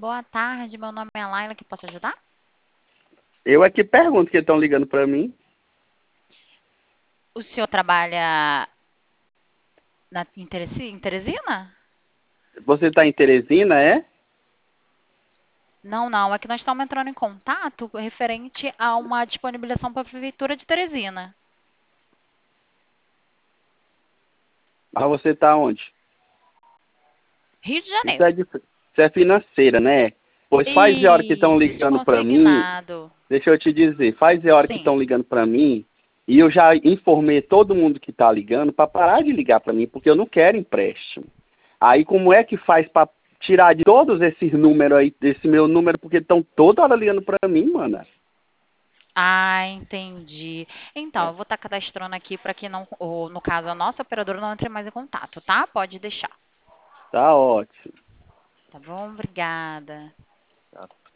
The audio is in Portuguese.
Boa tarde, meu nome é Laila, que posso ajudar? Eu aqui pergunto que estão ligando para mim. O senhor trabalha em Teresina? Você está em Teresina, é? Não, não, é que nós estamos entrando em contato referente a uma disponibilização para a Prefeitura de Teresina. Mas você está onde? Rio de Isso Janeiro. é financeira, né? Pois faz a hora que estão Isso, ligando para mim. consignado. Deixa eu te dizer, faz a hora que Sim. estão ligando para mim. E eu já informei todo mundo que está ligando para parar de ligar para mim, porque eu não quero empréstimo. Aí como é que faz para tirar de todos esses números aí, desse meu número, porque estão toda hora ligando para mim, mano? Ah, entendi. Então, eu vou estar cadastrando aqui para que não, no caso, a nossa operadora não entre mais em contato, tá? Pode deixar. Tá ótimo. Tá bom? Obrigada. Tá.